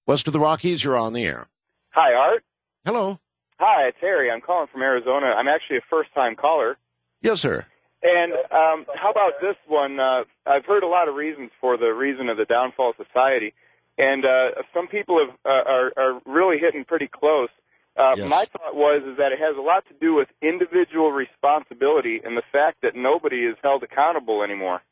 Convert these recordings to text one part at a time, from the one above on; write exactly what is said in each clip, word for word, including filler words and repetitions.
West of the Rockies, you're on the air. Hi, Art. Hello. Hi, it's Harry. I'm calling from Arizona. I'm actually a first-time caller. Yes, sir. And um, how about this one? Uh, I've heard a lot of reasons for the reason of the downfall of society, and uh, some people have, uh, are, are really hitting pretty close. Uh, Yes. My thought was is that it has a lot to do with individual responsibility and the fact that nobody is held accountable anymore.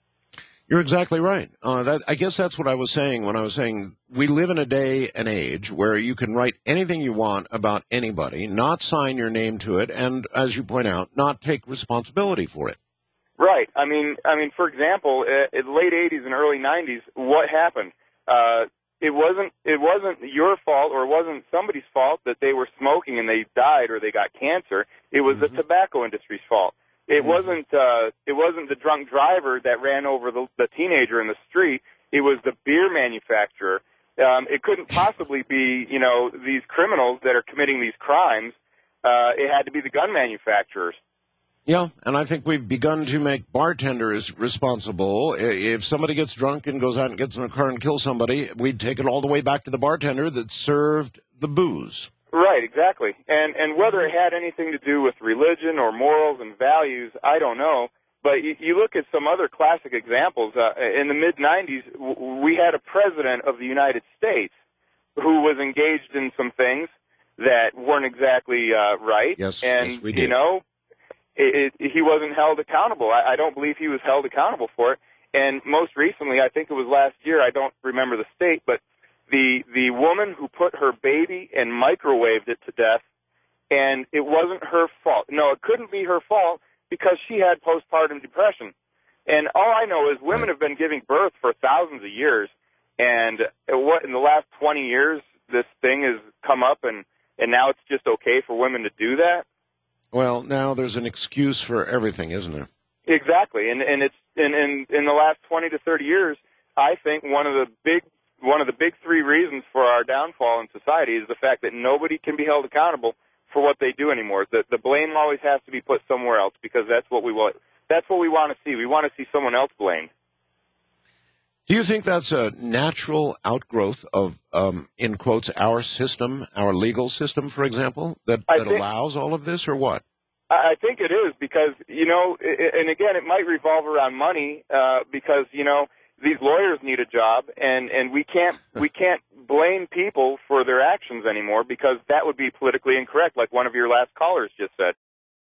You're exactly right. Uh, that, I guess that's what I was saying when I was saying we live in a day and age where you can write anything you want about anybody, not sign your name to it, and, as you point out, not take responsibility for it. Right. I mean, I mean, for example, uh, in the late eighties and early nineties, what happened? Uh, it wasn't it wasn't your fault or it wasn't somebody's fault that they were smoking and they died or they got cancer. It was Mm-hmm. the tobacco industry's fault. It Mhm. wasn't uh, it wasn't the drunk driver that ran over the, the teenager in the street. It was the beer manufacturer. Um, it couldn't possibly be, you know, these criminals that are committing these crimes. Uh, it had to be the gun manufacturers. Yeah, and I think we've begun to make bartenders responsible. I- If somebody gets drunk and goes out and gets in a car and kills somebody, we'd take it all the way back to the bartender that served the booze. Right, exactly. And and whether it had anything to do with religion or morals and values, I don't know. But you, you look at some other classic examples. Uh, in the mid nineties, w- we had a president of the United States who was engaged in some things that weren't exactly uh, right. Yes, and, yes, we you did. know, it, it, he wasn't held accountable. I, I don't believe he was held accountable for it. And most recently, I think it was last year, I don't remember the state, but the the woman who put her baby and microwaved it to death, and it wasn't her fault. No, it couldn't be her fault because she had postpartum depression. And all I know is women Right. have been giving birth for thousands of years, and what in the last twenty years this thing has come up, and, and now it's just okay for women to do that? Well, now there's an excuse for everything, isn't there? Exactly, and and it's in in in the last twenty to thirty years, I think one of the big one of the big three reasons for our downfall in society is the fact that nobody can be held accountable for what they do anymore. The the blame always has to be put somewhere else because that's what we want. That's what we want to see. We want to see someone else blamed. Do you think that's a natural outgrowth of, um, in quotes, our system, our legal system, for example, that, I that think- allows all of this, or what? I I think it is because, you know, i- i- and again, it might revolve around money uh, because, you know, these lawyers need a job, and, and we can't we can't blame people for their actions anymore because that would be politically incorrect, like one of your last callers just said.